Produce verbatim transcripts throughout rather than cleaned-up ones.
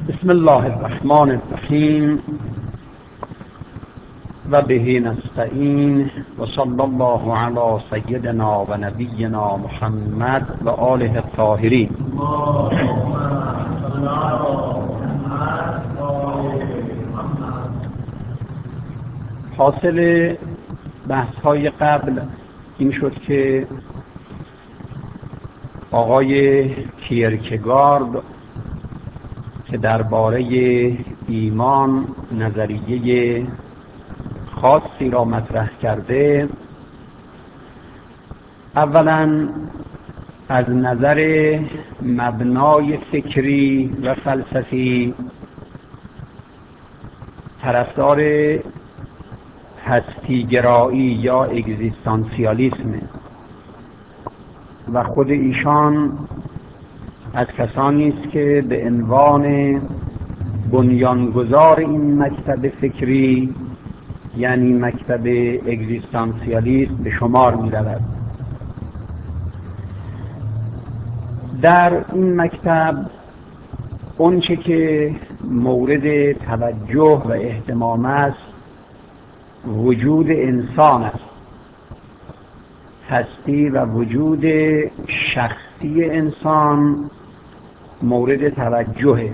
بسم الله الرحمن الرحیم و به نستعین و صلی الله علی سیدنا و نبینا محمد و آله الطاهرین. حاصل بحث های قبل این شد که آقای کیرکگارد که درباره ایمان نظریه خاصی را مطرح کرده، اولا از نظر مبنای فکری و فلسفی طرفدار هستیگرایی یا اگزیستانسیالیسم و خود ایشان از کسانی است که به عنوان بنیانگذار این مکتب فکری یعنی مکتب اگزیستانسیالیسم به شمار می رود. در این مکتب اونچه که مورد توجه و اهتمام است وجود انسان است، هستی و وجود شخصی انسان مورد توجه.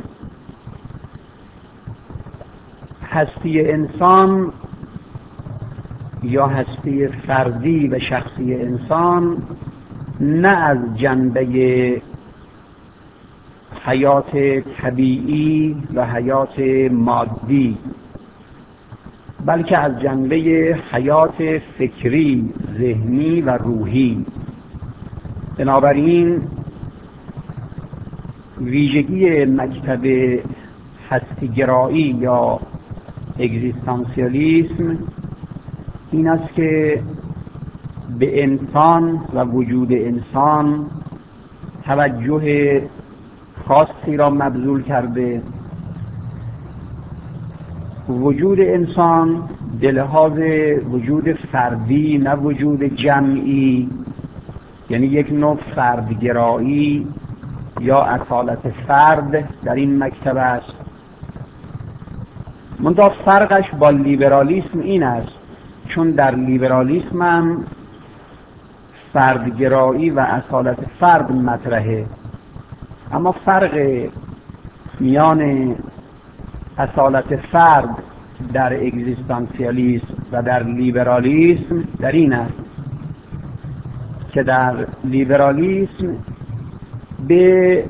هستی انسان یا هستی فردی و شخصی انسان نه از جنبه حیات طبیعی و حیات مادی، بلکه از جنبه حیات فکری، ذهنی و روحی. بنابراین ویژگی مکتب هستیگرایی یا اگزیستانسیالیسم این است که به انسان و وجود انسان توجه خاصی را مبذول کرده. وجود انسان به لحاظ وجود فردی نه وجود جمعی، یعنی یک نوع فردگرایی یا اصالت فرد در این مکتب است. منتها فرقش با لیبرالیسم این است چون در لیبرالیسم هم فردگرایی و اصالت فرد مطرحه، اما فرق میان اصالت فرد در اگزیستانسیالیسم و در لیبرالیسم در این است که در لیبرالیسم به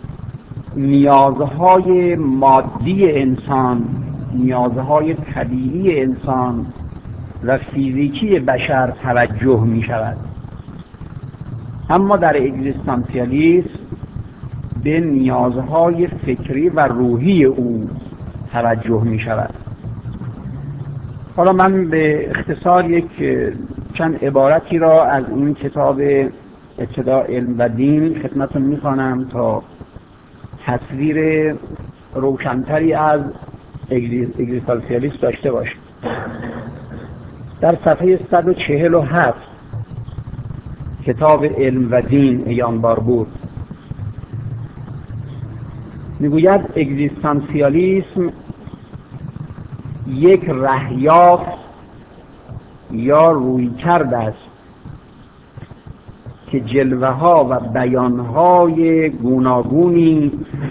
نیازهای مادی انسان، نیازهای طبیعی انسان و فیزیکی بشر توجه می شود، اما در اگزیستانسیالیسم به نیازهای فکری و روحی او توجه می شود. حالا من به اختصار یک چند عبارتی را از این کتاب ابتداء علم و دین خدمتتون می‌خوانم تا تصویر روشن‌تری از اگزیستانسیالیسم داشته باشید. در صفحه صد و چهل و هفت کتاب علم و دین ایان باربور میگوید اگزیستانسیالیسم یک رهیافت یا رویکرد است که جلوه ها و بیان های گوناگونی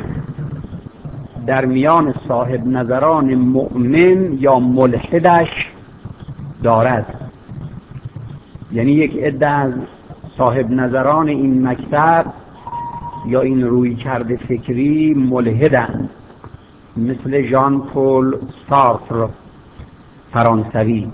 در میان صاحب نظران مؤمن یا ملحدش دارد. یعنی یک عده از صاحب نظران این مکتب یا این رویکرد فکری ملحدند، مثل ژان پل سارتر فرانسوی،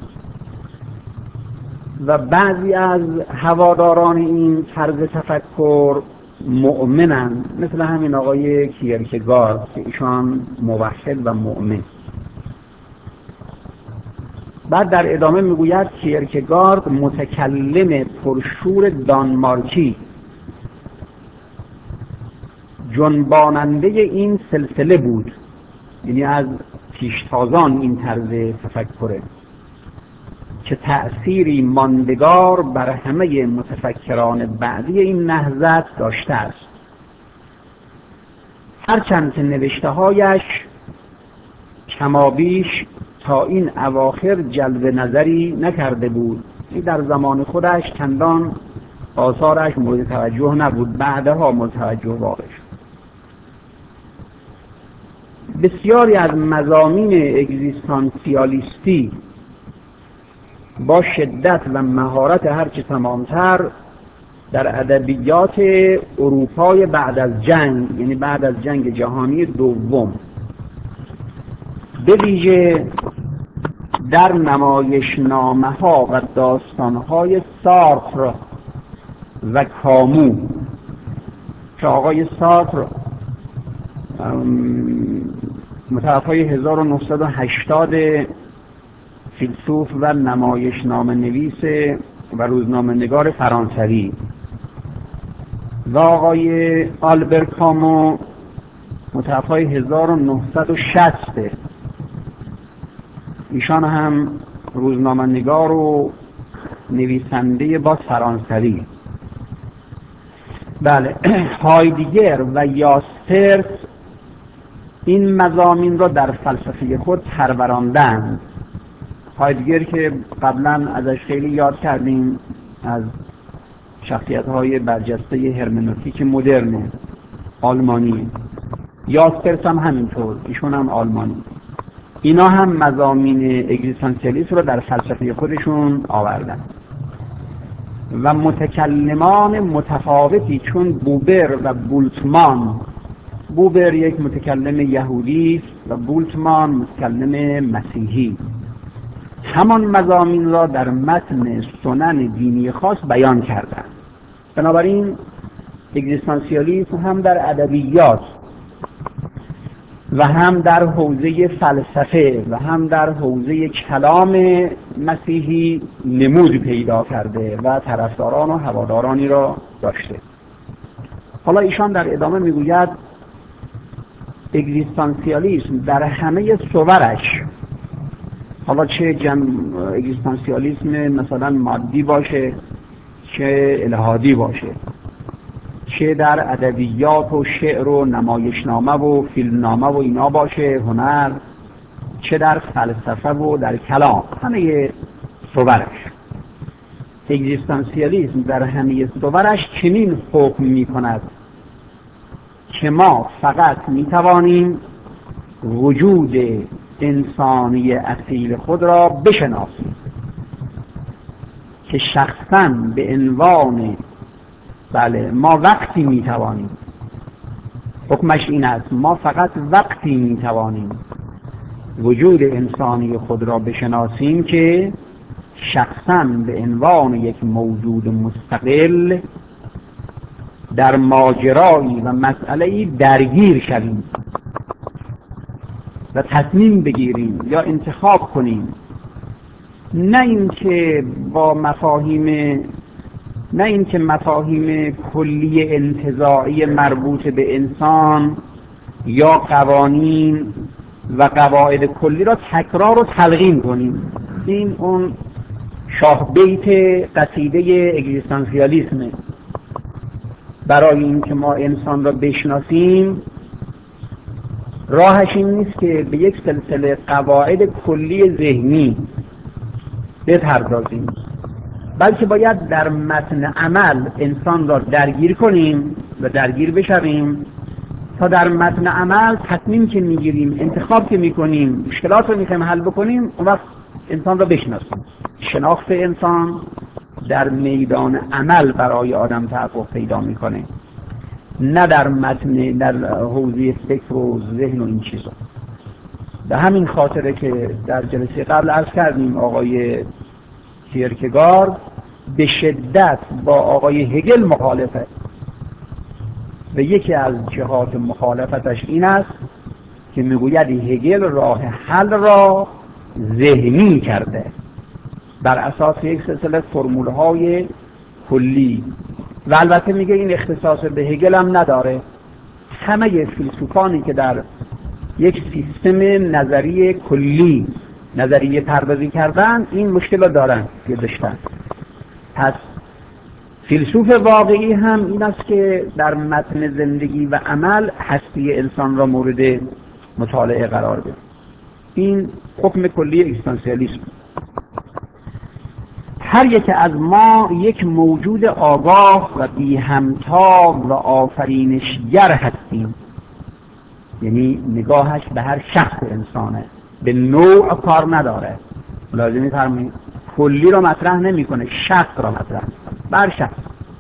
و بعضی از هواداران این طرز تفکر مؤمنند، مثل همین آقای کیرکگارد که ایشان موحد و مؤمن. بعد در ادامه میگوید کیرکگارد متکلم پرشور دانمارکی جنباننده این سلسله بود، یعنی از پیشتازان این طرز تفکره که تأثیری ماندگار بر همه متفکران بعدی این نهضت داشته است. هرچند که نوشته‌هایش کمابیش تا این اواخر جلب نظری نکرده بود، در زمان خودش چندان آثارش مورد توجه نبود، بعدها مورد توجه واقع شد. بسیاری از مضامین اگزیستانسیالیستی با شدت و مهارت هرچه تمامتر در ادبیات اروپای بعد از جنگ، یعنی بعد از جنگ جهانی دوم، به ویژه در نمایشنامه‌ها و داستان‌های سارتر و کامو که آقای سارتر متوفای هزار و نهصد و هشتاد فیلسوف و نمایشنامه نویس و روزنامه نگار فرانسوی و آقای آلبر کامو متوفای هزار و نهصد و شصت، ایشان هم روزنامه نگار و نویسنده با فرانسوی. بله، هایدگر و یاسترس این مضامین را در فلسفه خود پروراندند. هایدگر که قبلا ازش خیلی یاد کردیم، از شخصیت‌های برجسته هرمنوتیک مدرن آلمانی. یاسترس هم همینطور، ایشون هم آلمانی. اینا هم مضامین اگزیستانسیالیسم رو در فلسفه خودشون آوردن و متکلمان متفاوتی چون بوبر و بولتمان، بوبر یک متکلم یهودی و بولتمان متکلم مسیحی، همان مضامین را در متن سنن دینی خاص بیان کردند. بنابراین اگزیستانسیالیسم هم در ادبیات و هم در حوزه فلسفه و هم در حوزه کلام مسیحی نمود پیدا کرده و طرفداران و هوادارانی را داشته. حالا ایشان در ادامه میگوید اگزیستانسیالیسم در همه صورش، حالا چه جن اگزیستانسیالیسم مثلا مادی باشه، چه الهادی باشه، چه در ادبیات و شعر و نمایشنامه و فیلمنامه و اینا باشه، هنر، چه در فلسفه و در کلام، همه صورش اگزیستانسیالیسم در همه صورش چنین حکم می کند که ما فقط می توانیم وجود انسانی اصیل خود را بشناسیم که شخصاً به عنوان، بله، ما وقتی می توانیم، حکمش این است، ما فقط وقتی می توانیم وجود انسانی خود را بشناسیم که شخصاً به عنوان یک موجود مستقل در ماجرایی و مسئله‌ای درگیر شویم و تصمیم بگیریم یا انتخاب کنیم، نه اینکه با مفاهیم نه اینکه مفاهیم کلی انتزاعی مربوط به انسان یا قوانین و قواعد کلی را تکرار و تلقین کنیم. این اون شاه بیت قصیده اگزیستانسیالیسمه. برای اینکه ما انسان را بشناسیم، راهش این نیست که به یک سلسله قواعد کلی ذهنی بپردازیم، بلکه باید در متن عمل انسان را درگیر کنیم و درگیر بشویم تا در متن عمل تصمیم که میگیریم، انتخاب که میکنیم، مشکلات رو میخوایم حل بکنیم، اون وقت انسان را بشناسیم. شناخت انسان در میدان عمل برای آدم تحقق پیدا میکنه، نه در متن، در حوزه فکر و ذهن و این چیزا. به همین خاطره که در جلسه قبل عرض کردیم آقای کیرکگارد به شدت با آقای هگل مخالفه و یکی از جهات مخالفتش این است که میگوید هگل راه حل را ذهنی کرده بر اساس یک سلسله فرمولهای کلی، و البته میگه این اختصاص به هگل هم نداره. همه فیلسوفانی که در یک سیستم نظری کلی نظریه پردازی کردن این مشکل رو دارن که داشتن. پس فیلسوف واقعی هم این است که در متن زندگی و عمل هستی انسان را مورد مطالعه قرار بده. این حکم کلی اگزیستانسیالیسم. هر یک از ما یک موجود آگاه و بی همتا و آفرینشگر هستیم. یعنی نگاهش به هر شخص انسانه، به نوع کار نداره. لازمی فرمایید کلی را مطرح نمیکنه، شخص را مطرح میکنه، بر شخص،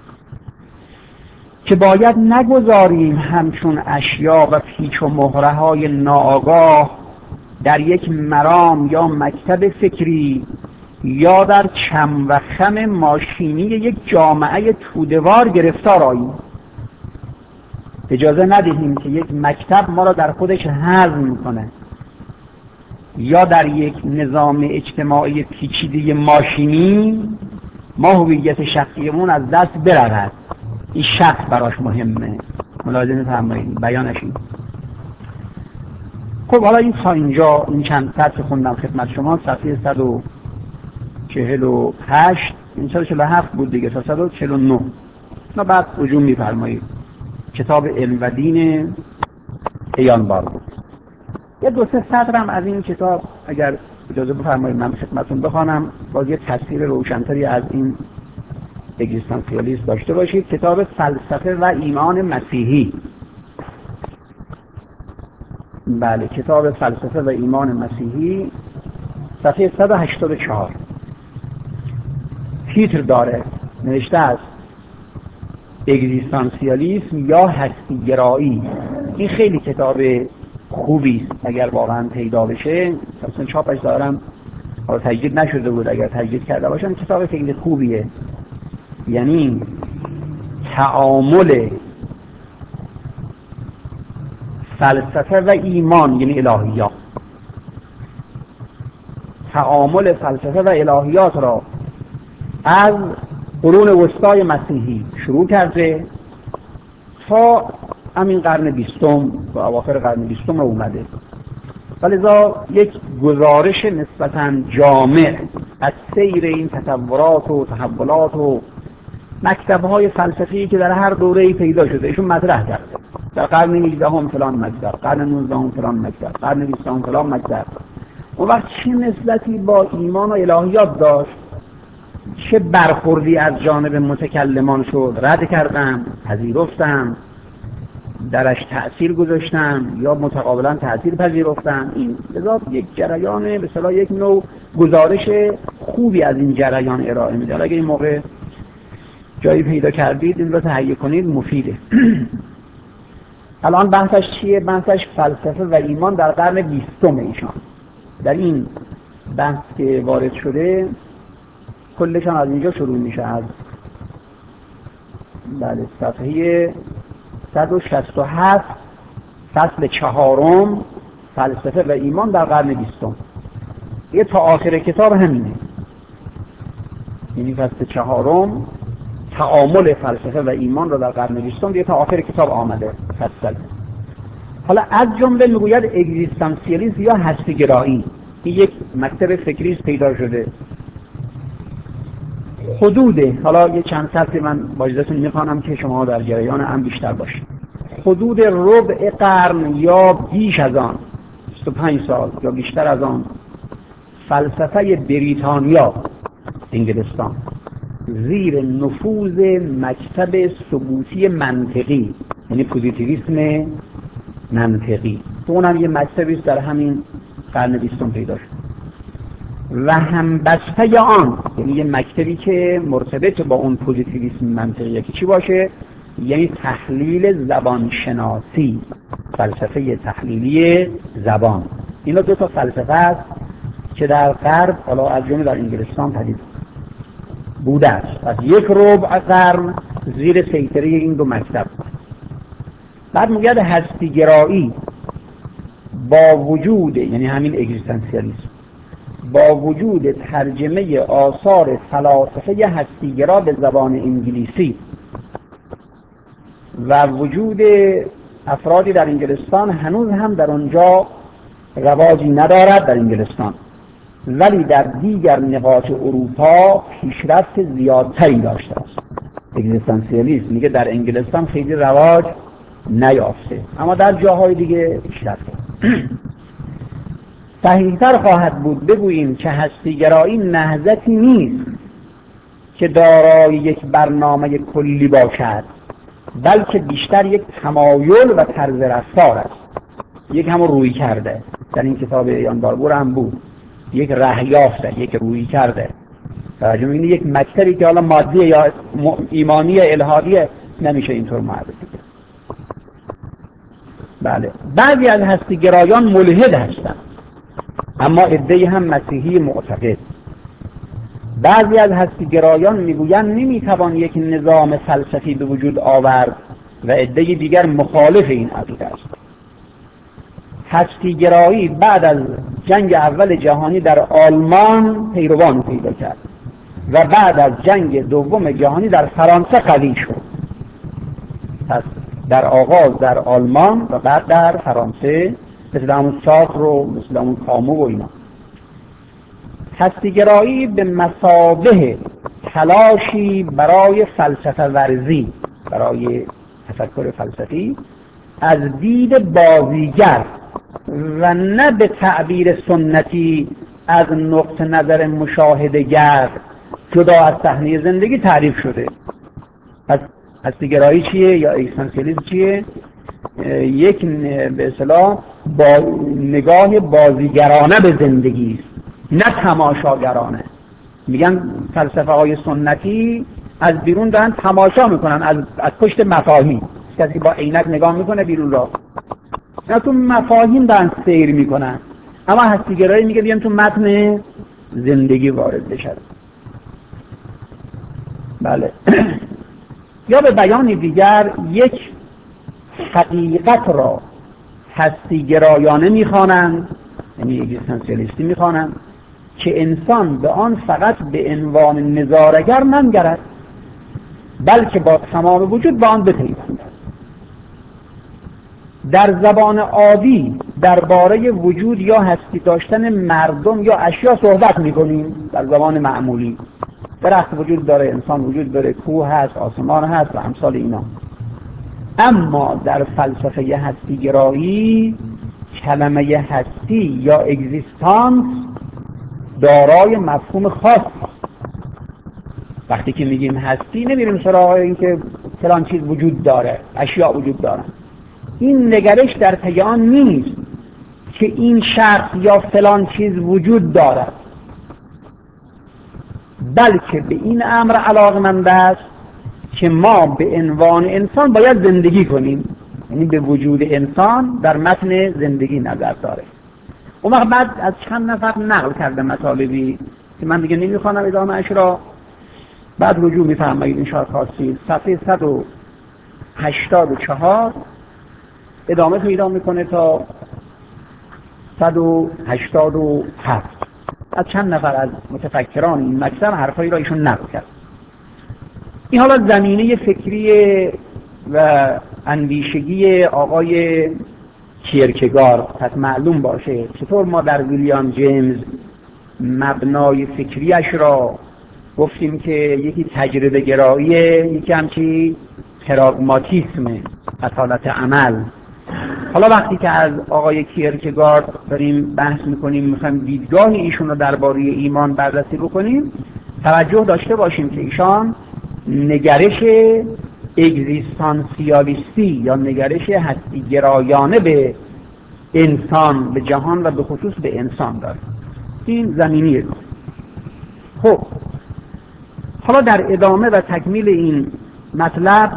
که باید نگذاریم همچون اشیا و پیچ و مهره های ناآگاه در یک مرام یا مکتب فکری یا در چم و خم ماشینی یک جامعه توده‌وار گرفتار آییم. اجازه ندهیم که یک مکتب ما را در خودش هضم کنه یا در یک نظام اجتماعی پیچیده ماشینی ما هویت شخصیمون از دست برود. این شخص براش مهمه. ملاحظه فرمایید بیانش این. خب حالا این تا اینجا این چند سطر خوندم خدمت شما، صفحه صد و چهل و هشت، این صد و چهل و هفت بود دیگه تا صد و چهل و نه. نه بعد رجوع می‌فرمایید کتاب علم و دین عیان بار بود. یه دو سه سطر هم از این کتاب اگر اجازه بفرمایید من خدمتتون بخوانم، باز یه تصویر روشن‌تری از این اگزیستانسیالیسم داشته باشید. کتاب فلسفه و ایمان مسیحی. بله، کتاب فلسفه و ایمان مسیحی، صفحه صد و هشتاد و چهار. تیتر داره، نوشته است اگزیستانسیالیسم یا هستی‌گرایی. این خیلی کتاب خوبی است اگر واقعا پیدا بشه. مثلا چاپش دارم، حالا تجدید نشده بود، اگر تجدید کرده باشن کتاب خیلی خوبیه. یعنی تعامل فلسفه و ایمان، یعنی الهیات، تعامل فلسفه و الهیات را از قرون وسطای مسیحی شروع کرده تا همین قرن بیستم و اواخر قرن بیستم اومده. ولذا یک گزارش نسبتاً جامع از سیر این تصورات و تحولات و مکتب‌های فلسفی که در هر دوره‌ای پیدا شده ایشون مطرح کرده. در قرن هجدهم فلان مکتب، قرن نوزدهم فلان مکتب، قرن بیستم فلان مکتب. اون وقت چه نسبتی با ایمان و الهیات داشت، چه برخوردی از جانب متکلمان شد، رد کردن، پذیرفتن، درش تأثیر گذاشتن یا متقابلا تأثیر پذیرفتن. این لذا یک جریان به اصطلاح یک نوع گزارش خوبی از این جریان ارائه میده. اگه این موقع جایی پیدا کردید این رو تهیه کنید، مفیده. الان بحثش چیه؟ بحثش فلسفه و ایمان در قرن بیستم ایشان. در این بحث که وارد شده کلشان از اینجا شروع میشه، از بله صفحه صد و شصت و هفت فصل چهارم فلسفه و ایمان در قرن بیستم. یه تا آخر کتاب همینه، یعنی فصل چهارم تعامل فلسفه و ایمان را در قرن بیستم یه تا آخر کتاب آمده فصل. حالا از جمله میگوید اگزیستانسیالیسم یا هستی‌گرایی. این یک مکتب فکری پیدا شده. حدود، حالا یه چند سطر من با اجازهتون میخوانم که شما در جریان هم بیشتر باشید. حدود ربع قرن یا بیش از آن، بیست و پنج سال یا بیشتر از آن، فلسفه بریتانیا، انگلستان، زیر نفوذ مکتب ثبوتی منطقی، یعنی پوزیتیویسم منطقی، تو اونم یه مکتبی در همین قرن بیستم پیدا شد، و هم بسته آن، یعنی یه مکتبی که مرتبط با اون پوزیتیویسم منطقی که چی باشه، یعنی تحلیل زبان شناسی، فلسفه تحلیلی زبان. اینا دو تا فلسفه است که در غرب، حالا از جمله در انگلستان پدید بوده است. از یک ربع قرن زیر سیطره این دو مکتب. بعد میگه هستی‌گرایی با وجود، یعنی همین اگزیستانسیالیسم، با وجود ترجمه آثار فلاسفه هستی‌گرا به زبان انگلیسی و وجود افرادی در انگلستان، هنوز هم در آنجا رواجی ندارد در انگلستان، ولی در دیگر نقاط اروپا پیشرفت زیادتری داشته است. اگزیستانسیالیسم میگه در انگلستان خیلی رواج نیافته، اما در جاهای دیگه بیشتر. صحیح‌تر خواهد بود بگوییم که هستیگرایی نهضتی نیست که دارای یک برنامه کلی باشد، بلکه بیشتر یک تمایل و طرز رفتار است. یک همون روی کرده در این کتاب یانباربور هم بود، یک رهیافته، یک روی کرده. توجه می‌کنید یک مکتبی که حالا مادی یا ایمانی الهادی نمیشه اینطور معرفی کرد. بله، بعضی از هستیگرایان ملحد هستند، اما عده‌ای هم مسیحی معتقد. بعضی از هستیگرایان میگویند نمیتوان یک نظام فلسفی به وجود آورد و عده‌ی دیگر مخالف این عقیده است. هستیگرایی بعد از جنگ اول جهانی در آلمان پیروان پیدا کرد و بعد از جنگ دوم جهانی در فرانسه قوی شد. پس در آغاز در آلمان و بعد در فرانسه، مثل همون سارتر و مثل همون کامو و اینا. هستیگرایی به مثابه تلاشی برای فلسفه ورزی، برای تفکر فلسفی از دید بازیگر و نه به تعبیر سنتی از نقطه نظر مشاهده‌گر جدا از صحنه زندگی تعریف شده. پس هستیگرایی چیه یا اگزیستانسیالیسم چیه؟ یک به اصطلاح با نگاه بازیگرانه به زندگی است، نه تماشاگرانه. میگن فلسفه های سنتی از بیرون دارن تماشا میکنن، از از پشت مفاهیم. کسی با عینک نگاه میکنه بیرون را، نه تو مفاهیم دارن سیر میکنن. اما هستیگرایی میگه بیان تو متن زندگی وارد بشن. بله. یا به بیان دیگر یک حقیقت را هستیگرایانه میخوانند، یعنی اگزیستانسیالیستی میخوانند، که انسان به آن فقط به عنوان نظارگر ننگرد، بلکه با تمام وجود به آن بپیوندد. در زبان عادی درباره وجود یا هستی داشتن مردم یا اشیا صحبت میکنیم، در زبان معمولی درخت وجود داره، انسان وجود داره، کوه هست، آسمان هست و امثال اینا. اما در فلسفه هستیگرایی کلمه هستی یا اگزیستانس دارای مفهوم خاص. وقتی که میگیم هستی نمیریم سراغ این که فلان چیز وجود داره، اشیاء وجود دارن. این نگرش در پی آن نیست که این شخص یا فلان چیز وجود دارد، بلکه به این امر علاقمند است که ما به عنوان انسان باید زندگی کنیم. یعنی به وجود انسان در متن زندگی نظر داره. اون وقت بعد از چند نفر نقل کرده مطالبی که من دیگه نمیخوانم ادامه اش را، بعد رجوع میفرمایید این شاید خواستید. صفحه صد و هشتاد و چهار ادامه پیدا میکنه تا صد و هشتاد و هفت. از چند نفر از متفکران این مکتب حرفایی را ایشون نقل کرد. این حالا زمینه فکری و اندیشگی آقای کیرکگارد. پس معلوم باشه چطور ما در ویلیام جیمز مبنای فکریش را گفتیم که یکی تجربه گراییه، یکی همچی پراگماتیسم، اصالت عمل. حالا وقتی که از آقای کیرکگارد داریم بحث میکنیم، میخوایم دیدگاه ایشون رو درباره ایمان بررسی بکنیم، توجه داشته باشیم که ایشان نگرش اگزیستانسیالیستی یا نگرش هستی گرایانه به انسان، به جهان و به خصوص به انسان داره. این زمینیه. خب حالا در ادامه و تکمیل این مطلب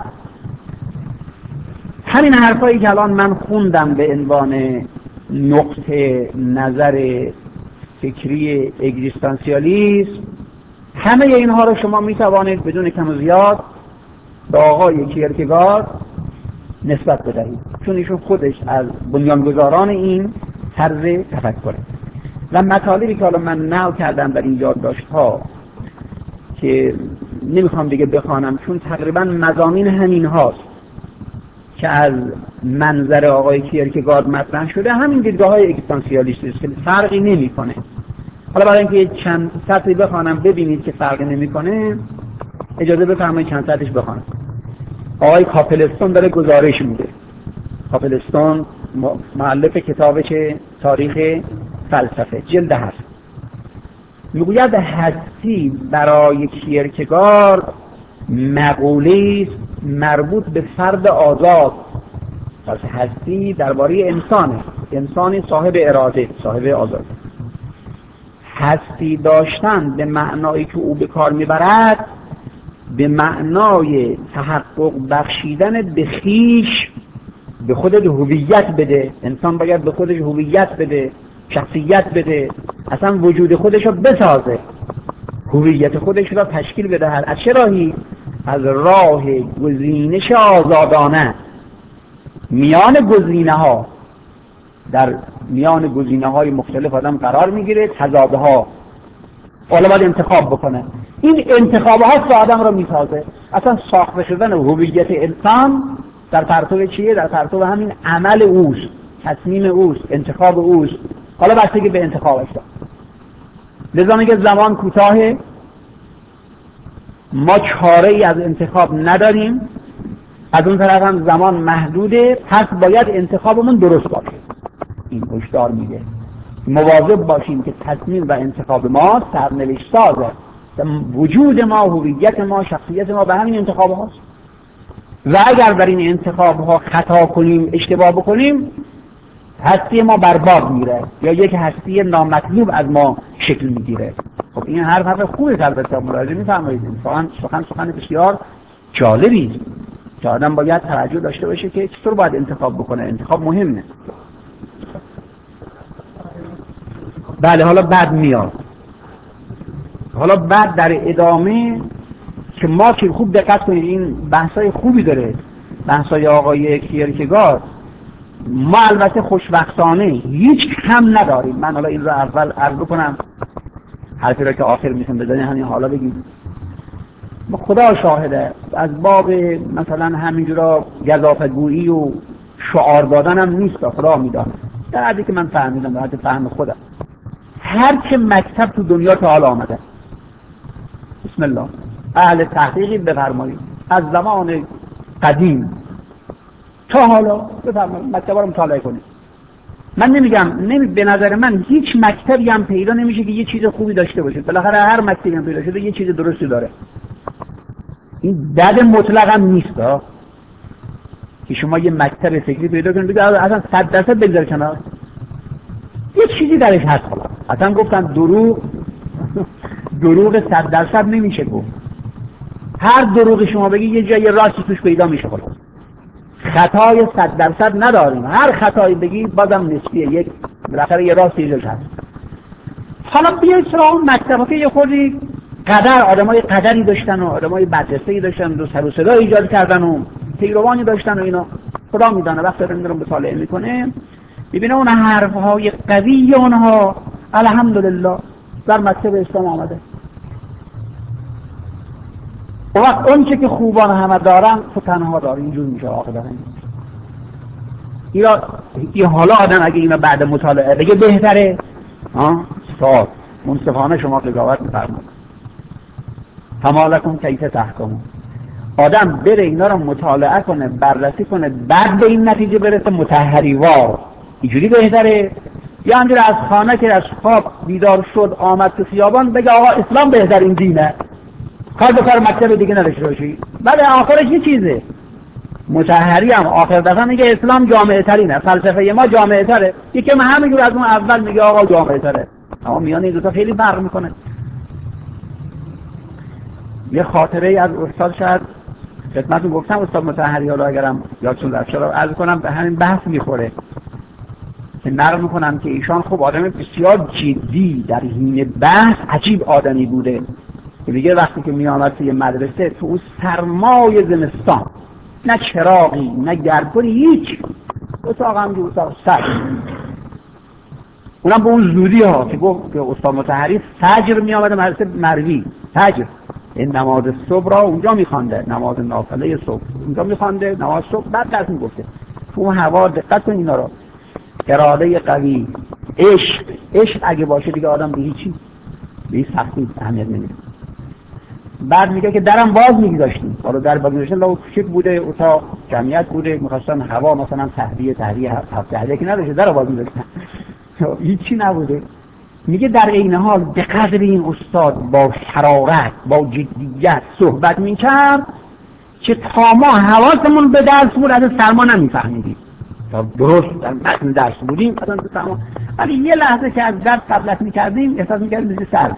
همین حرفایی که الان من خوندم به عنوان نقطه نظر فکری اگزیستانسیالیسم، همه اینها رو شما می توانید بدون کم و زیاد به آقای کیرکگارد نسبت بدهید، چون ایشون خودش از بنیانگذاران این طرز تفکره. و مطالبی که حالا من نقل کردم در این یادداشت‌ها که نمیخوام دیگه بخوانم، چون تقریبا مضامین همین هاست که از منظر آقای کیرکگارد مطرح شده، همین دیدگاه‌های اگزیستانسیالیستی است که فرقی نمی‌کنه. حالا برای اینکه چند سطری بخوانم ببینید که فرقی نمی‌کنه، اجازه بفرمایید چند ساعتش بخوانم. آقای کاپلستون داره گزارش میده. کاپلستون مؤلف کتابش تاریخ فلسفه جلد هفت، میگوید هستی برای کیرکگار مقوله است مربوط به فرد آزاد. پس هستی درباره انسانه، انسانی صاحب اراده، صاحب آزاد. هستی داشتن به معنایی که او به کار میبرد به معنای تحقق بخشیدن به خویش، به خودت هویت بده. انسان باید به خودش هویت بده، شخصیت بده، اصلا وجود خودش رو بسازه، هویت خودش رو تشکیل بدهد. از چه راهی؟ از راه گزینش آزادانه میان گزینه ها. در میان گزینه های مختلف آدم قرار میگیره، تضادها، حالا باید انتخاب بکنه. این انتخاب ها که آدم رو میسازه. اصلا ساخته شدن هویت انسان در پرتو چیه؟ در پرتو همین عمل اوست، تصمیم اوست، انتخاب اوست. حالا بستگی به انتخابش داره. لذا میگه زمان کوتاهه، ما چاره ای از انتخاب نداریم، از اون طرف هم زمان محدوده، پس باید انتخابمون درست باشه. این هشدار میده مواظب باشیم که تصمیم و انتخاب ما سرنوشت سازه. وجود ما، هویت ما، شخصیت ما به همین انتخاب هاست و اگر در این انتخاب ها خطا کنیم، اشتباه بکنیم، هستی ما برباد میره یا یک هستی نامطلوب از ما شکل میگیره. خب این حرف حرف خوبه، البته ملاحظه میفرمایید. سخن سخن سخن بسیار جالبی است که آدم باید توجه داشته باشه که چطور باید انتخاب بکنه. انتخاب مهمه. بله، حالا بعد میاد. حالا بعد در ادامه که ما که خوب دقت کنید، این بحثای خوبی داره، بحثای آقای کیرکگار. ما البته خوشبختانه هیچ کم نداریم. من حالا این رو اول عرض کنم، حرفی را که آخر میخوام بزنیم همین حالا بگیم. خدا شاهده، از باب مثلا همینجورا گزافه‌گویی و شعار دادن هم نیست، خدا میدانه. در حدی که من فهمیدم، در حد فهم خودم، هر چه مکتب تو دنیا تا حالا آمده، بسم الله، اهل تحقیقی بفرمایید، از زمان قدیم تا حالا بفرمایید مکتبا رو مطالعه کنید. من نمیگم، نمی به نظر من هیچ مکتبی هم پیدا نمیشه که یه چیز خوبی داشته باشه. بالاخره هر مکتبی هم پیدا شده یه چیز درستی داره. این دد مطلق هم نیست ها که شما یه مکتب فکری پیدا کنید بگید اصلا صد درصد بگذار کنار، یه چیزی درش هست. خلاص اصلا گفتن دروغ دروغ صد درصد نمیشه گفت. هر دروغ شما بگی یه جای راستی توش پیدا میشه. خلاص خطای صد درصد نداریم، هر خطایی بگی بازم نسبیه، یک بالاخره یه راستی جاش هست. حالا بیاید سراغ مکتبا که یه خودی قدر، آدمای قدری داشتن و آدمای مدرسه‌ای داشتن و سر و صدا ایجاد کردن و پیروانی داشتن و اینا. خدا میدونه وقتی رو میرم مطالعه میکنه ببینه اون حرفهای قوی اونها الحمدلله در مکتب اسلام آمده. و وقت اون چه که خوبان همه دارن تو تنها داری، اینجور میشه آقا دارن. این حالا آدم اگه اینا بعد مطالعه بگه بهتره، ها سال منصفانه شما قضاوت می‌فرمایید. فمالکم کیف تحکمون. آدم بره اینا رو مطالعه کنه، بررسی کنه، بعد به این نتیجه برسه مطهری وار، اینجوری بهتره یا همجور از خانه که از خواب بیدار شد آمد تو خیابان بگه آقا اسلام بهترین دینه، کار به کار مکتب دیگه نداشته باشی؟ بله آخرش یه چیزه. مطهری هم آخر دفعه میگه اسلام جامعه ترینه، فلسفه ما جامعه تره، یکی ما همینجور از اون اول میگه آقا جامعه تره. اما میان این دو تا خیلی فرق میکنه. یه خاطره ای از استاد شاید خدمتتون گفتم، استاد مطهری، حالا اگرم یادتون رفت رو عرض کنم، به همین بحث میخوره که نقل میکنم که ایشان خب آدم بسیار جدی در حین بحث عجیب آدمی بوده که میگه وقتی که میامد توی مدرسه تو اون سرمای زمستان، نه چراغی نه گرگوری، هیچ اتاق هم جو اتاق سر، اونم به اون زودی ها که گفت که استاد مطهری فجر میامده مدرسه مروی، فجر این نماز صبح را اونجا میخوانده، نماز نافله صبح اونجا میخوانده، نماز صبح بعد درس میگفته. تو اون هوا دقت کن اینا رو، اراده قوی، عشق، عشق اگه باشه دیگه آدم به هیچی به هیچ سختی اهمیت نمیده. بعد میگه که درم باز میگذاشتیم، حالا در باز میگذاشتیم لو کوچک بوده، اتاق جمعیت بوده، میخواستن هوا مثلا تهویه تهویه هفت تهویه که نداشته، در باز میگذاشتن هیچی نبوده. میگه در عین حال به قدر این استاد با شرارت با جدیت صحبت میکرد که تا ما حواسمون به درس بود از سرما نمیفهمیدیم، تا درست در متن درس بودیم اصلا تو سرما، ولی یه لحظه که از درس غفلت میکردیم احساس میکردیم مثل سرد.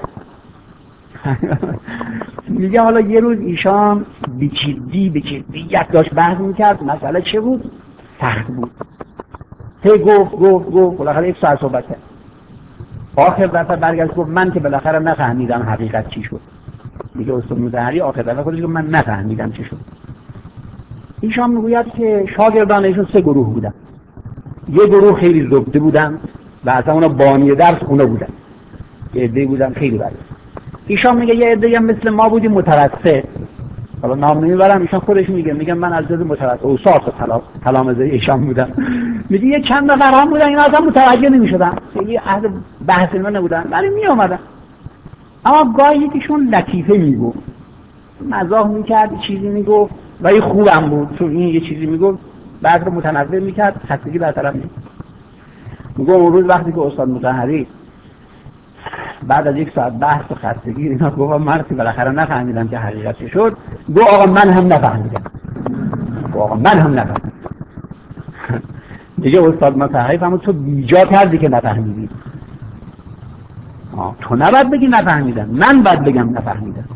میگه حالا یه روز ایشان به جدی به جدیت داشت بحث میکرد، مسئله چه بود؟ سخت بود. هی گفت گفت گفت بالاخره یک ساعت صحبت کرد. آخر دفعه برگشت گفت من که بالاخره نفهمیدم حقیقت چی شد. میگه استاد مطهری آخر دفعه خودش گفت من نفهمیدم چی شد. ایشان میگوید که شاگردان ایشون سه گروه بودن. یه گروه خیلی زبده بودن و اصلا اونا بانی درس اونا بودن، یه عده بودن خیلی بده. ایشان میگه یه عده هم مثل ما بودیم متوسط، حالا نام نمیبرم، ایشان خودش میگه میگه من از جز متوسط اوساط تلامذه ایشان بودم. میگه یه چند نفر هم بودن اینا اصلا متوجه نمیشدن، خیلی اهل بحث اینا نبودن ولی می اومدن، اما گاهی یکیشون لطیفه میگفت، مزاح میکرد، چیزی میگفت ولی خوبم بود، چون این یه چیزی میگفت بعد رو متنوع میکرد، خستگی برطرف میشد. میگه اون روز وقتی که استاد مطهری بعد از یک ساعت بحث و خستگی اینا گفت من که بالاخره نفهمیدم که حقیقت چه شد، گفت آقا من هم نفهمیدم. آقا من هم نفهمیدم. دیگه استاد مطهری فهمید تو بیجا کردی که نفهمیدی. آه تو نباید بگی نفهمیدم، من باید بگم نفهمیدم.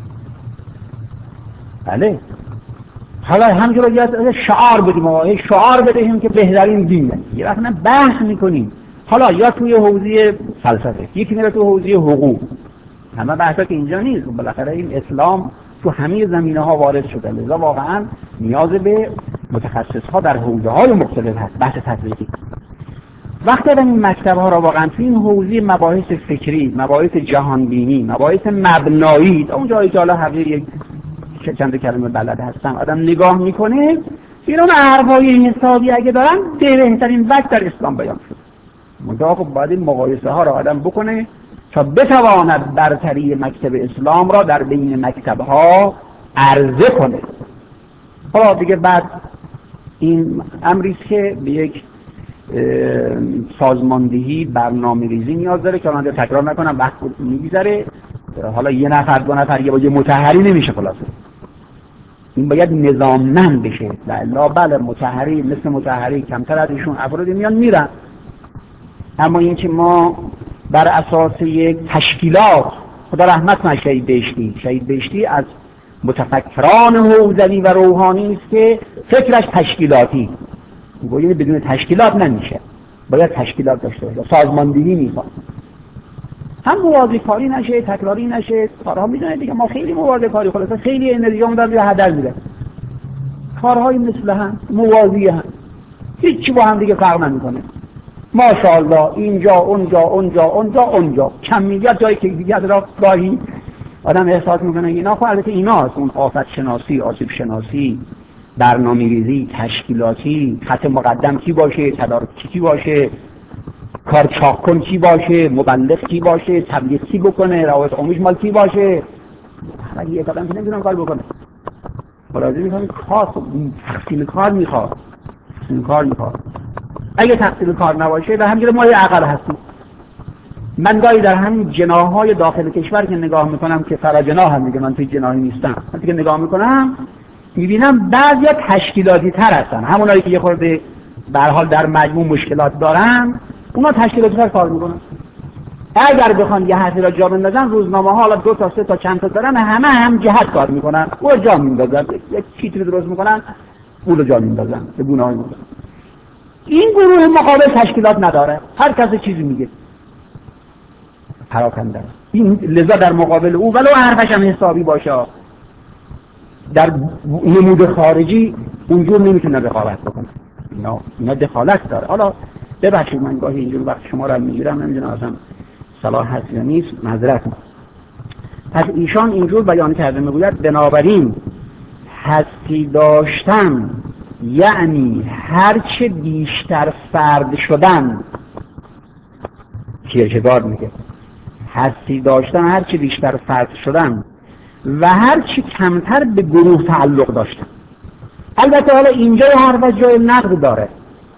بله. حالا همینجور باید شعار بدیم، آقا شعار بدهیم که بهترین دینه. یه وقت نه بحث میکنیم. حالا یا توی حوزه فلسفه، یکی میره توی حوزه حقوق، همه بحثا که اینجا نیست. بالاخره این اسلام تو همه زمینه ها وارد شده، لذا واقعا نیاز به متخصص ها در حوزه های مختلف هست. بحث تطبیقی وقتی آدم این مکتب ها را واقعا توی این حوزه مباحث فکری، مباحث جهانبینی، مباحث مبنایی، اون جایی که حالا حقیق یک چند کلمه بلد هستم آدم نگاه میکنه، اینا حرفای حسابی اگه دارن بهترین وقت در اسلام بیان شد. منتها خب باید این مقایسه ها را آدم بکنه تا بتواند برتری مکتب اسلام را در بین مکتب ها عرضه کنه. حالا دیگه بعد این امریست که به یک سازماندهی برنامه ریزی نیاز داره که من تکرار نکنم وقت میگذره. حالا یه نفر دو نفر یه با یه مطهری نمیشه، خلاصه این باید نظاممند بشه. لا بله مطهری مثل مطهری کمتر از ایشون افرادی میان میرن، اما این که ما بر اساس یک تشکیلات، خدا رحمت کنه شهید بهشتی، شهید بهشتی از متفکران حوزوی و روحانی است که فکرش تشکیلاتی، میگه بدون تشکیلات نمیشه، باید تشکیلات داشته باشه، سازماندهی میخواد، هم موازی کاری نشه، تکراری نشه. کارها میدونه دیگه ما خیلی موازی کاری خلاصه خیلی انرژیمون داره به هدر میره، کارهای مثل هم موازی هم هیچی با هم دیگه فرق نمیکنه. ماشاءالله اینجا اونجا اونجا اونجا اونجا کمیت جای کیفیت را گاهی آدم احساس میکنه اینا خب البته ایناست، اون آفت شناسی، آسیب شناسی، برنامه‌ریزی، تشکیلاتی، خط مقدم کی باشه، تدارکی کی باشه، کار چاق کن کی باشه، مبلغ کی باشه، تبلیغ کی بکنه، روایت آموز مال کی باشه. ولی یک آدم که نمیتونه کار بکنه. مراجعه میکنه کار تقسیم کار میخواد، تقسیم کار میخواد. اگه تقسیم کار نباشه و همینجوری ما یه عقل هستیم. من گاهی در همین جناح‌های داخل کشور که نگاه میکنم که فرجناح هم میگه، من توی جناحی نیستم، وقتی که نگاه میکنم میبینم بعضیا تشکیلاتی تر هستن، همونایی که یه خورده به هر حال در مجموع مشکلات دارن اونا تشکیلاتی تر کار میکنن. اگر بخوان یه حرفی را جا بندازن، روزنامه ها حالا دو تا سه تا چند تا دارن، همه هم جهت کار میکنن، او جا میندازن، یک چیزی درست میکنن اون رو جا میندازن به گونه‌های مختلف. این گروه مقابل تشکیلات نداره، هر کسی چیزی میگه، پراکنده. این لذا در مقابل او ولو حرفش هم حسابی باشه در نمود خارجی اونجور نمیتونه رقابت بکنه. اینا اینا دخالت داره. حالا ببخشید من گاهی اینجور وقت شما رو میگیرم، نمیدونم اصلا صلاح هست یا نیست، معذرت میخوام. پس ایشان اینجور بیان کرده، میگوید بنابراین هستی داشتن یعنی هرچه بیشتر فرد شدن، کیرکگارد میگه هستی داشتن هرچه بیشتر فرد شدن و هر چی کمتر به گروه تعلق داشتن. البته حالا اینجا حرف از جای نقد داره.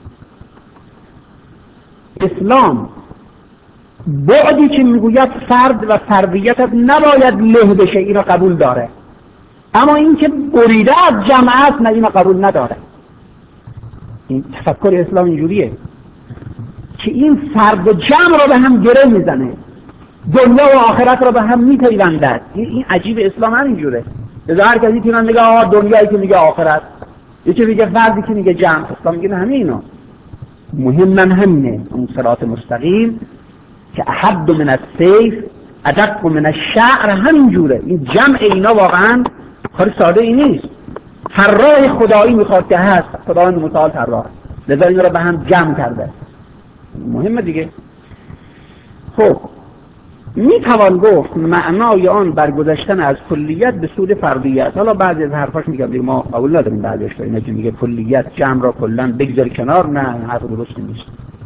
اسلام بعدی که میگوید فرد و فردیتت نباید له بشه اینو قبول داره، اما این که بریده از جمعیت نه، اینو قبول نداره. این تفکر اسلام اینجوریه که این فرد و جمع رو به هم گره میزنه، دنیا و آخرت رو به هم میپیوندد. این عجیب اسلام همینجوره. لذا هر کسی که من میگه آه دنیایی که میگه آخرت، یکی میگه فردی که میگه جمع، اسلام میگه همه اینا مهمن همینه. اون صراط مستقیم که احد من السیف ادق من الشعر همینجوره. این جمع اینا واقعا کار ساده ای نیست. طراح خدایی میخواد که هست، خداوند متعال طراح، لذا اینا رو به هم جمع کرده. مهمه دیگه. خب میتوان گفت معنای آن برگذشتن از کلیت به سود فردیت. حالا بعضی از حرفاش میگم دیگه ما قبول نداریم بعضیش، اینا که میگه کلیت جمع را کلا بگذار کنار، نه حرف درست نیست.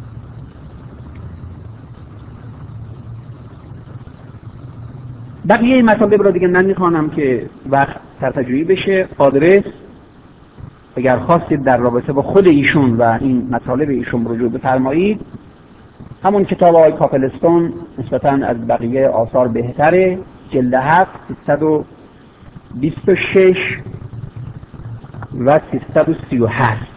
بقیه این مطالب را دیگه نمیخوانم که وقت ترتجویی بشه. آدرس اگر خواستید در رابطه با خود ایشون و این مطالب ایشون رجوع بفرمایید، همون کتاب آقای کاپلستون نسبتاً از بقیه آثار بهتره، جلد هفت سیصد و بیست و شش و سیصد و سی و هشت.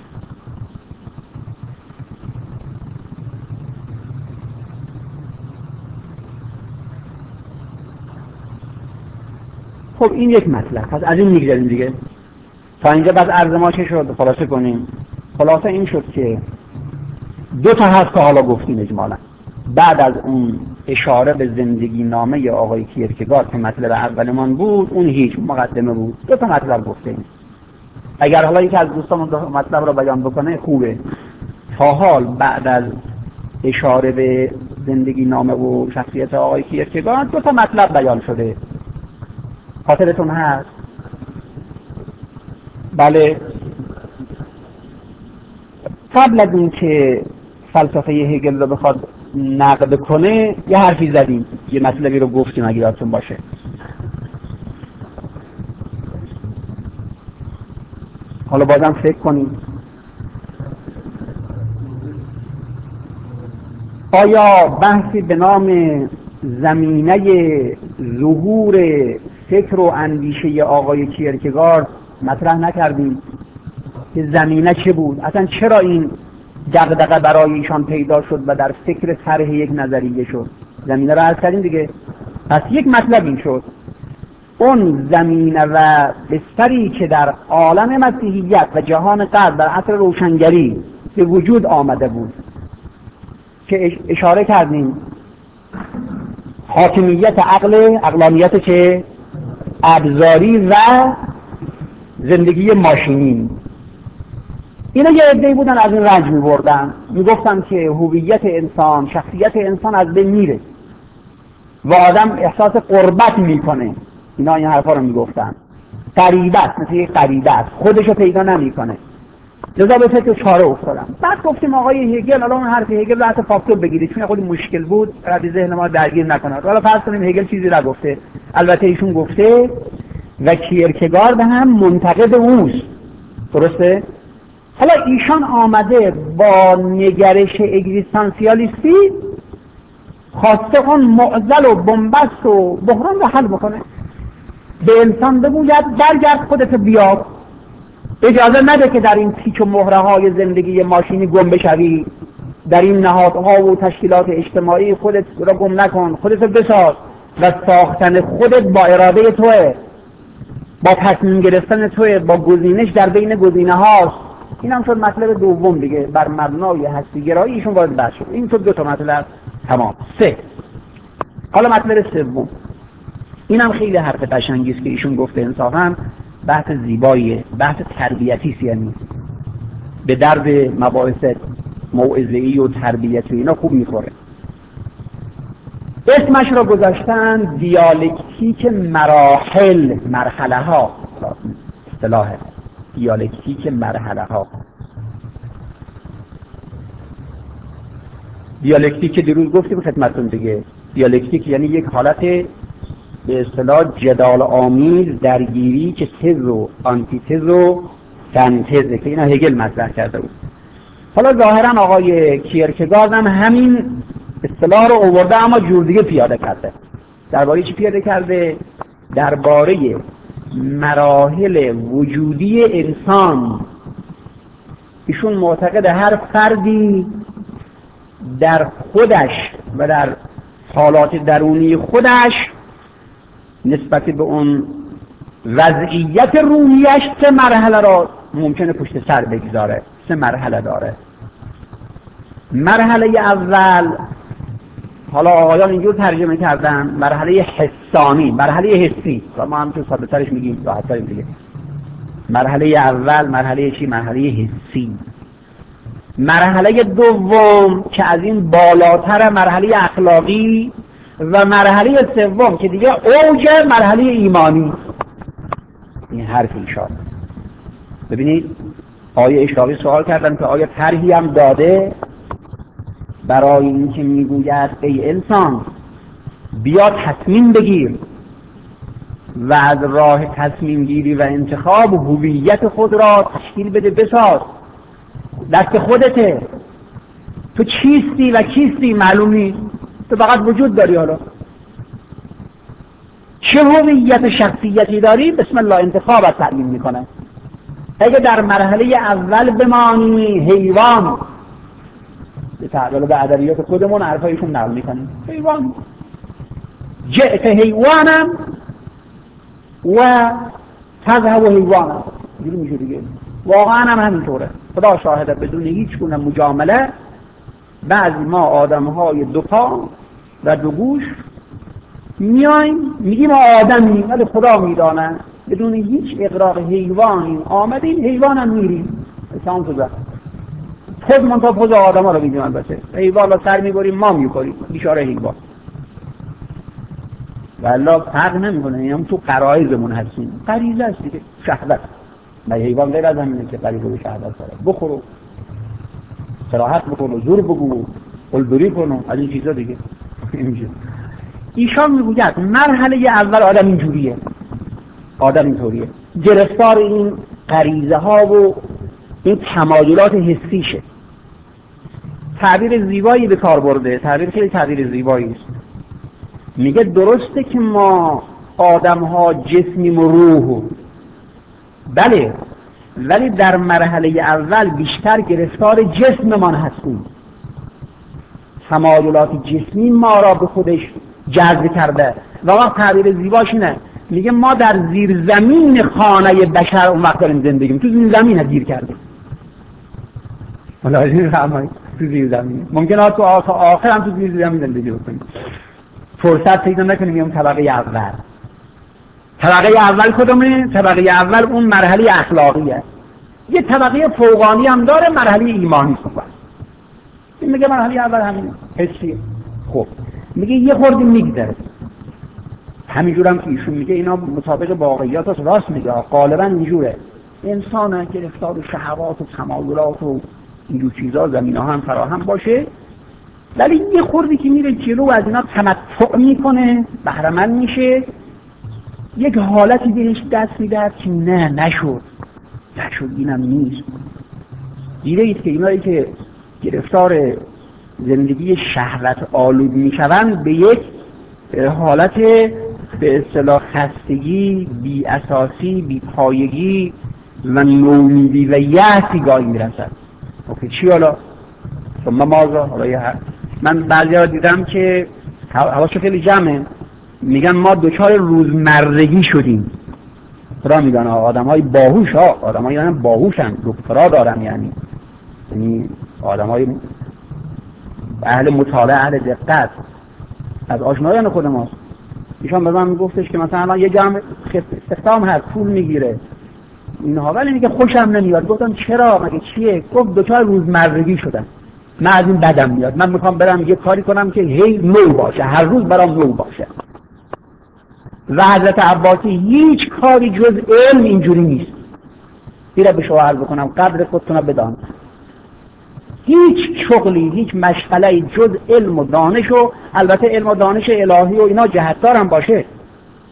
خب این یک مطلب. پس از این میگذاریم دیگه. تا اینجا بعد عرض ما چه شد؟ خلاصه کنیم. خلاصه این شد که دو تا هست که حالا گفتیم اجمالا. بعد از اون اشاره به زندگی نامه آقای کیرکگارد که مطلب اولمان بود، اون هیچ مقدمه بود. دو تا مطلب گفتیم. اگر حالا یکی از دوستان اون مطلب رو بیان بکنه خوبه. تا حال بعد از اشاره به زندگی نامه و شخصیت آقای کیرکگارد دو تا مطلب بیان شده. خاطرتون هست؟ بله. قبل از این که فلسفه هگل رو بخواد نقد کنه یه حرفی زدیم، یه مطلبی رو گفتیم اگه یادتون باشه. حالا بازم فکر کنیم. آیا بحثی به نام زمینه ظهور فکر و اندیشه آقای کیرکگارد مطرح نکردیم که زمینه چه بود؟ اصلا چرا این دغدغه برای ایشان پیدا شد و در فکر طرح یک نظریه شد؟ زمینه رو عرض کردیم دیگه. پس یک مطلب این شد، اون زمینه و بستری که در عالم مسیحیت و جهان غرب در عصر روشنگری به وجود آمده بود که اشاره کردیم حاکمیت عقل، عقلانیت چه؟ ابزاری و زندگی ماشینی. اینا یه عده‌ای بودن از این رنج می‌بردن، میگفتن که هویت انسان، شخصیت انسان از بین میره و آدم احساس غربت میکنه. اینا این حرفا رو میگفتن. غریبت، مثل یک غریبه است، خودشو پیدا نمیکنه. لذا به فکر چاره افتادم. بعد گفتیم آقای هگل، الان اون حرف هگل رو حتی فاکتور بگیرید چون خیلی مشکل بود، رد ذهن ما درگیر نکنه. حالا فرض کنیم هگل چیزی را گفته، البته ایشون گفته و کیرکگارد هم منتقد اوست، درسته؟ حالا ایشان آمده با نگرش اگزیستانسیالیستی خواسته اون معضل و بنبست و بحران رو حل بکنه. به انسان بگوید برگرد خودت بیار، اجازه نده که در این تیک و مهره های زندگی ماشینی گم بشوی، در این نهادها و تشکیلات اجتماعی خودت را گم نکن، خودت بساز و ساختن خودت با اراده توه، با تصمیم گرفتن توه، با گزینش در بین گزینه هاست. این هم شد مطلب دوم دیگه، بر مبنای هستی گرایی ایشون وارد بحث شد. این شد دو تا مطلب تمام. سه. حالا مطلب سوم، این هم خیلی حرف قشنگی است که ایشون گفته، انصافا بحث زیباییه، بحث تربیتی است، یعنی به درد مباحث موعظه‌ای و تربیتی اینا خوب میخوره. اسمش را گذاشتن دیالکتیک مراحل، مرحله ها، اصطلاح دیالکتیک مرحله ها. دیالکتیک که دیروز گفتیم خدمتتون دیگه، دیالکتیک یعنی یک حالت به اصطلاح جدال آمیز، درگیری که تز و آنتیتز و سنتزه که اینا هگل مطرح کرده بود. حالا ظاهرا آقای کیرکگارد هم همین اصطلاح رو آورده اما جور دیگه پیاده کرده. درباره چی پیاده کرده؟ درباره مراحل وجودی انسان. ایشون معتقد هر فردی در خودش و در حالات درونی خودش نسبت به اون وضعیت روحیش سه مرحله را ممکنه پشت سر بگذاره. سه مرحله داره. مرحله اول، حالا آقایان اینجور ترجمه کردن، مرحله حسانی، مرحله حسی، و ما هم تو ساده ترش میگیم راحت ترین دیگه. مرحله اول مرحله چی؟ مرحله حسی. مرحله دوم که از این بالاتر، مرحله اخلاقی، و مرحله سوم که دیگه اوج، مرحله ایمانی. این حرف ایشان. ببینید آیه اشراقی سوال کردن که آیا طرحی هم داده برای این که میگوید ای انسان بیا تصمیم بگیر و از راه تصمیم گیری و انتخاب هویت خود را تشکیل بده، بساز، دست خودته، تو چیستی و کیستی معلوم نیست، تو فقط وجود داری. حالا چه هویت شخصیتی داری؟ بسم الله انتخابت تعیین میکنه. اگه در مرحله اول بمانی حیوان، به تعبیر به ادبیات خودمون حرفایشون نقل میکنیم، حیوان جئت حیوانم و تذهب حیوانم، اینجوری میشه دیگه. واقعا هم همینطوره. خدا شاهده بدون هیچ گونه مجامله بعضی ما آدم‌های دو پا و دو گوش میایم میگیم آدمی، ولی خدا میدانه بدون هیچ اقراق حیوانی آمدیم، حیوان هم میریم. تمام شد. خود من تا پوز آدم ها رو میدیم. البته حیوان رو سر میبریم ما میکنیم بیچاره حیوان، والله فرق نمیکنه. این هم تو غرایزمون هستیم، غریزه است دیگه، شهوت. و حیوان غیر از همینه که غریزه و شهوت داره. بخورو، صراحت بکنو، زور بگو، قلدری کنو، از این چیزا دیگه. ایشان میگوید مرحله اول آدم اینجوریه، آدم اینطوریه، گرفتار این غریزه ها و این تمایلات حسیشه. تعبیر زیبایی به کار برده، تعبیر خیلی تعبیر زیبایی است. میگه درسته که ما آدم ها جسمیم و روح، بله، ولی در مرحله اول بیشتر گرفتار جسممان هستیم. تمایلات جسمی ما را به خودش جذب کرده. و وقت تعبیر زیباش اینه، میگه ما در زیر زمین خانه بشر اون وقت داریم زندگیم، تو زیر زمین گیر کردیم. حالا این فهمید تو زیر زمین ممکنه تو آخر هم تو زیر زمین زندگی بکنیم. فرصت پیدا نکنیم میام طبقه اول. طبقه اول کدومه؟ طبقه اول اون مرحله اخلاقیه. یه طبقه فوقانی هم داره، مرحله ایمانی است. این میگه مرحله اول همین حسیه. خب میگه یه خورده میگذره. همینجور هم که ایشون میگه اینا مطابق واقعیات هست، راست میگه، غالبا اینجوره. انسان گرفتار شهوات و تمایلات و اینجور چیزا زمینه هم فراهم باشه، ولی یه خورده که میره جلو از اینا تمتع میکنه، بهره‌مند میشه، یک حالتی بهش دست میده که نه نشد نشد اینم نیست. دیده اید که اینایی که گرفتار زندگی شهوت آلود میشوند به یک حالت به اصطلاح خستگی، بی اساسی، بی پایگی و نومیدی و یأسی گاهی میرسد. اوکی چی حالا؟ ثم ماذا؟ حالا یه حرف. من بعضی ها دیدم که حواسش خیلی جمعه، میگن ما دوچار روزمرگی شدیم. خدا میدانه آدم های باهوش ها، آدم های هم باهوشن، دکترا دارن، یعنی یعنی آدم های اهل مطالعه، اهل دقت، از آشنایان خود ماست. ایشان به من میگفتش که مثلا یه جمع استخدام هست، پول میگیره اینها، ولی میگه خوشم نمیاد. گفتم چرا؟ مگه چیه؟ گفت دوچار روزمرگی شدن، من از این بدم میاد، من میخوام برم یه کاری کنم که هی نو باشه، هر روز برام نو باشه. و حضرت عباسی هیچ کاری جز علم اینجوری نیست. دیره به شما عرض بکنم قدر خودتون بدان، هیچ شغلی، هیچ مشغله‌ای جز علم و دانش، و البته علم و دانش الهی و اینا جهتدار هم باشه،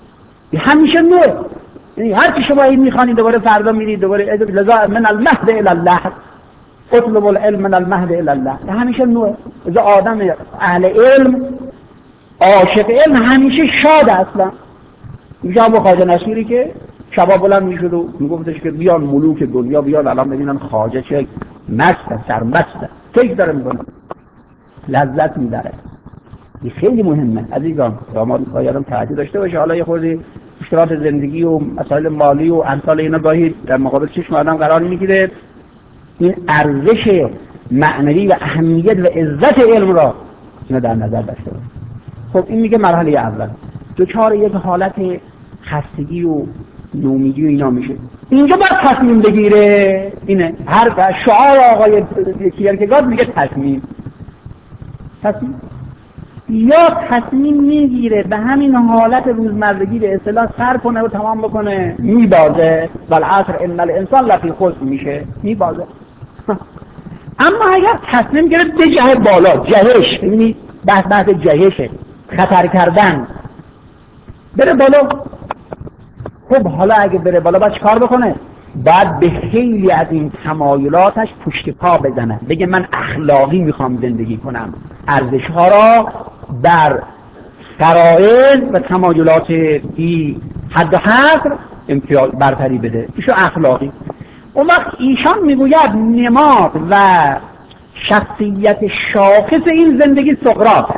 همیشه نوع، یعنی هر چی شما این میخوانید دوباره فردا میرید دوباره لذا من المهد الی اللحد اطلب العلم من المهد الی اللحد، همیشه نوع. لذا آدم اهل علم عاشق علم همیشه شاد اصلا. میشه ابو خواجه نصیری که شبا بلند میشد و میگفتش که بیان ملوک دنیا بیان الان ببینن خواجه چه مسته سرمسته کیف داره میکنه لذت میبره. این خیلی مهمه عزیزان، ما باید توجه داشته باشه. حالا یه خورده مشکلات زندگی و مسائل مالی و امثال اینا گاهی در مقابل چشم آدم قرار میگیره، این ارزش معنوی و اهمیت و عزت علم را اینو در نظر داشته باشه. خب این میگه مرحله اول دوچار یک حالت خستگی و نومیدی و اینا میشه. اینجا باید تصمیم بگیره. اینه هر شعار آقای کیرکگارد میگه تصمیم تصمیم یا تصمیم میگیره به همین حالت روزمرگی به اصطلاح سر کنه و تمام بکنه میبازه والعصر ان الانسان لفی خسر میشه میبازه. اما اگر تصمیم گرفت بجهه بالا، جهش، ببینید بحث بحث جهشه، خطر کردن، بره بالا. خب حالا اگه بره بالا باید چیکار بکنه؟ بعد به خیلی از این تمایلاتش پشت پا بزنه، بگه من اخلاقی میخوام زندگی کنم، ارزش‌ها را در فرائض و تمایلات بی حد و حصر امتیاز برتری بده، ایشو اخلاقی. اون وقت ایشان میگوید نماد و شخصیت شاخص این زندگی سقراط.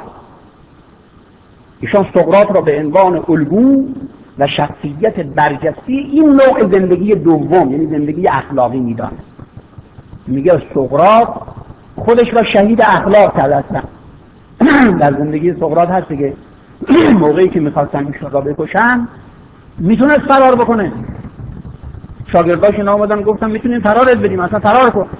ایشان سقراط را به عنوان الگو و شخصیت برجسته این نوع زندگی دوم یعنی زندگی اخلاقی میدانه. میگه سقراط خودش را شهید اخلاق کرده است. در زندگی سقراط هست دیگه موقعی که میخواستن ایشون را بکشن میتونست فرار بکنه. شاگرداش اینا اومدن گفتن میتونیم فرارت بدیم، اصلا فرار کن.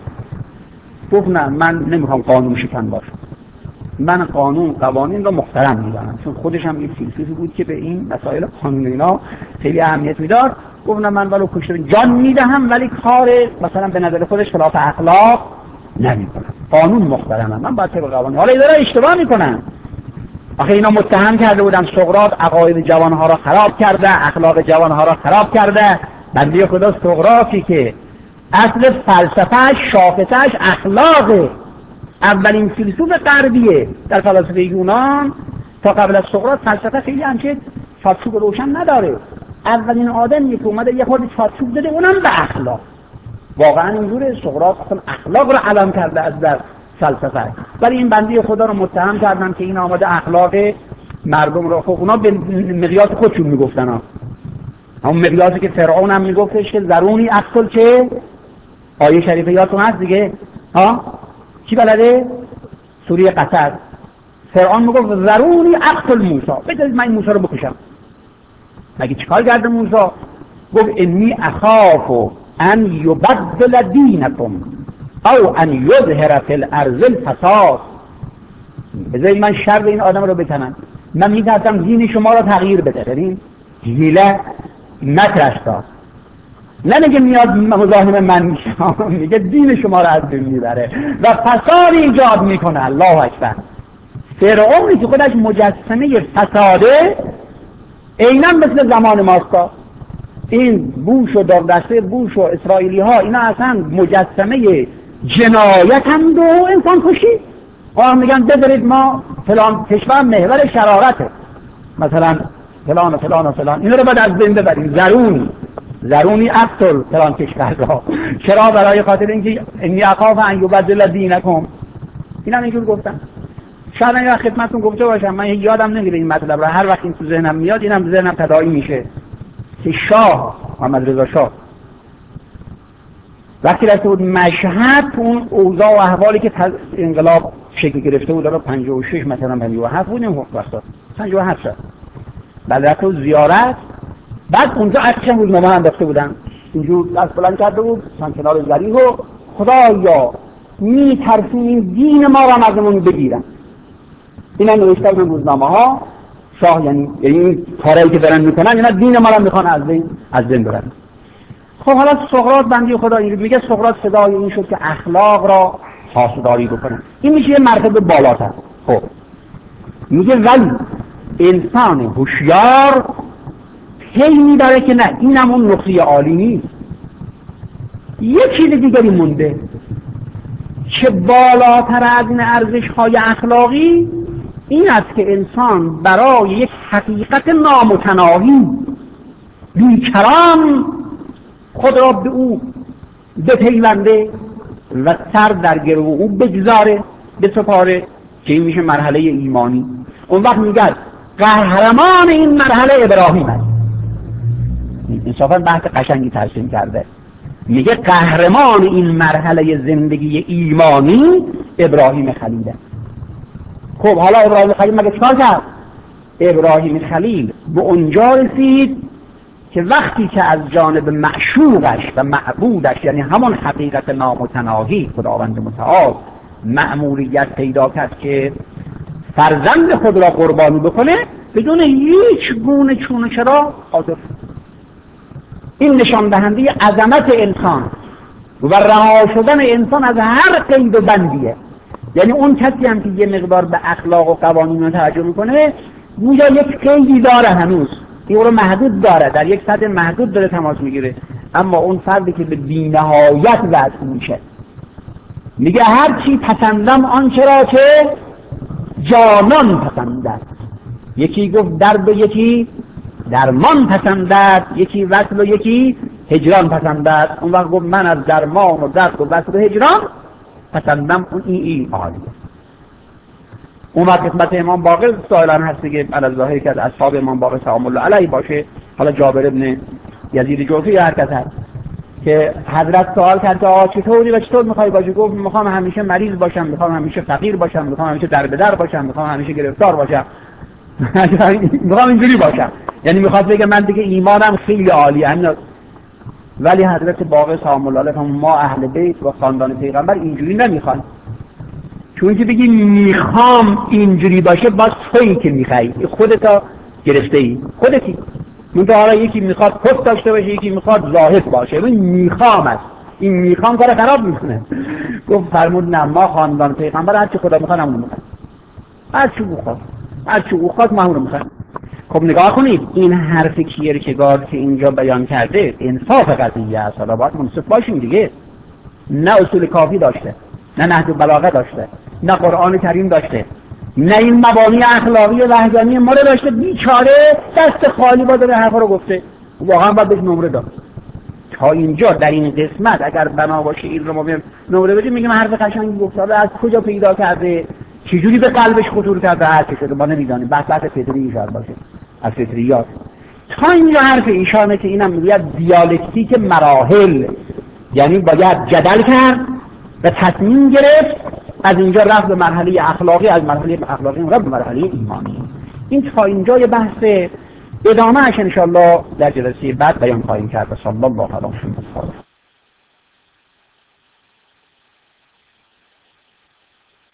گفت نه، من نمیخوام قانون شکن باشم، من قانون قوانین رو محترم میدانم. چون خودش هم یک فیلسوفی بود که به این مسائل قانون اینا خیلی اهمیت میداد. گفت نه، من ولو کشته جان میدهم ولی کار مثلا به نظر خودش خلاف اخلاق نمیکنم، قانون محترمم، من باید طبق قوانین. حالا اینا اشتباه میکنن. آخه اینا متهم کرده بودن سقراط عقاید جوانها را خراب کرده، اخلاق جوانها را خراب کرده. بنده خدا سقراطی که اصل فلسفه‌اش شاخصش اخلاقه، اولین فیلسوف غربیه در فلسفه یونان، تا قبل از سقراط فلسفه خیلی همچه چارچوب روشن نداره. اولین آدمی که اومده یه خورده چارچوب داده اونم به اخلاق. واقعا اینجوره، سقراط اصلا اخلاق رو علم کرده از در فلسفه. ولی این بنده خدا رو متهم کردن که این آمده اخلاق مردم رو. خب اونا به مقیاس خودشون میگفتن ها، همون مقیاسی که فرعون هم میگفتش که ذرونی اقتل، چه آیه شریفه یادتون هست دیگه ها، کی بلده؟ سوره قصص. فرعون میگفت ذرونی اقتل موسی، بذارید من این موسی رو بکشم. مگه چیکار کرده موسی؟ گفت انی اخاف ان یبدل دینکم او ان یظهر فی الارض الفساد. بذارید من شر این آدم رو بکنم، من میترسم دین شما رو تغییر بده. ببین حیله نترش داد، نه نگه میاد مزاحم من میشه، میگه دین شما رو از بین میبره و فساد ایجاد میکنه. الله اکبر. فرعونی که خودش مجسمه فساده عیناً مثل زمان ماستا، این بوش و دردسته بوش و اسرائیلی ها اینا اصلا مجسمه جنایت هم دو انسان کشی. آه میگن بذارید ما فلان کشور محور شرارته، مثلا فلان و فلان و فلان، اینا رو باید از بین ببریم. ضرونی ضرونی اقتل فلان کشور را. چرا؟ برای خاطر اینکه انی اخاف ان یبدل دینکم. این هم اینجور گفتن. شاید این وقت خدمتتون گفته باشم، من یادم نمیره این مطلب را، هر وقت این تو ذهنم میاد اینم ذهنم تداعی میشه که شاه محمد رضا شاه وقتی رفته بود مشهد، اون اوضاع و احوالی که انقلاب شکل گرفته بود، رو پنجاه و شش مثلا پنجاه و هفت بود، این وقتا پنجاه و هفت شد بعد رفته بود زیارت. بعد اونجا عکسش هم روزنامه انداخته بودن، اینجور دست بلند کرده بود سان کنار زریح و خدایا میترسیم این دین ما را مردمون بگیرن. اینا نوشته بودن روزنامه ها. شاه یعنی این کارایی که دارن میکنن اینا دین ما را میخوان از بین از بین ببرن. خب حالا سقراط بنده خدا اینجوری میگه، سقراط صدای این شد که اخلاق را پاسداری بکنه. این میشه یه مرتبه بالاتر. خب میگه ولی انسان هوشیار هی میبره که نه اینم اون نقطه عالی نیست، یک چیز دیگری مونده که بالاتر از این ارزش‌های اخلاقی این است که انسان برای یک حقیقت نامتناهی بیکران خود را به او بپیونده و سر در گرو او بگذاره، بسپاره، که این میشه مرحله ایمانی. اون وقت میگه قهرمان این مرحله ابراهیم است. انصافا بحث قشنگی ترسیم کرده، میگه قهرمان این مرحله زندگی ایمانی ابراهیم خلیله. خب حالا ابراهیم خلیل مگه چیکار کرد؟ ابراهیم خلیل به اونجا رسید که وقتی که از جانب معشوقش و معبودش، یعنی همون حقیقت نامتناهی خداوند متعال، مأموریت پیدا کرد که فرزند خود را قربانی بکنه، بدون هیچ گونه چون و چرا حاضر. این نشان دهنده عظمت انسان و رها شدن انسان از هر قید و بندیه. یعنی اون کسی هم که یه مقدار به اخلاق و قوانین رو توجه میکنه، گویا یک قیدی داره، هنوز این رو محدود داره، در یک سطح محدود داره تماس میگیره. اما اون فردی که به بی‌نهایت وصل میشه، میگه هر چی پسندم آنچه را که جانان پسندد. یکی گفت درد و یکی درمان پسندد، یکی وصل و یکی هجران پسندد. اون وقت گفت من از درمان و درد و وصل و هجران پسندم اون این این عالی. اون وقت قسمت امام باقر سائلان هست که علی ظاهری که از اصحاب امام باقر سلام الله علیه باشه، حالا جابر ابن یزید جوفی هر کس هست، که حضرت سوال کرد که آقا چطوری و چطور میخوای باشی؟ گفت میخوام همیشه مریض باشم، میخوام همیشه فقیر باشم، میخوام همیشه در به در باشم، میخوام همیشه گرفتار باشم میخوام اینجوری باشم. یعنی میخواد بگه من دیگه ایمانم خیلی عالیه. ولی حضرت باقر سلام الله علیه ما اهل بیت و خاندان پیغمبر اینجوری نمیخوان. چون که بگی میخوام اینجوری باشه، باز تویی که میخوای، خودتا گرفته ای، خودتی. منتها حالا یکی میخواد پست داشته باشه، یکی میخواد زاهد باشه. این میخوام است، این میخوام کار خراب میکنه. گفت فرمود نه، ما خاندان پیغمبر هر چی خدا میخواد همون میخواد، هر چی بخواد هر چی بخواد ما همون میخواد. خب نگاه کنید این حرف کیرکگارد که اینجا بیان کرده انصاف قضیه است. حالا باید منصف باشیم دیگه. نه اصول کافی داشته، نه نهج البلاغه داشته، نه قرآن کریم داشته، نه این مبانی اخلاقی و وحدانی ما رو داشته. بیچاره دست خالی با داره حرفا رو گفته. واقعا باید بهش نمره داد. تا اینجا در این قسمت اگر بنا باشه این رو ما بیم نمره بدیم، میگیم حرف قشنگی گفته، از کجا پیدا کرده، چجوری به قلبش خطور کرده، هر چه شده ما نمیدانیم. بس بحث فطری ایشان باشه، از فطریات. تا اینجا حرف ایشانه که اینم میگوید دیالکتیک مراحل، یعنی باید جدل کرد و تصمیم گرفت، از اینجا رفت به مرحله اخلاقی، از مرحله اخلاقی رفت به مرحله ایمانی. این تا اینجا یه بحث ادامه اش انشاءالله در جلسه بعد بیان خواهیم کرد. صلی الله علیه و سلم.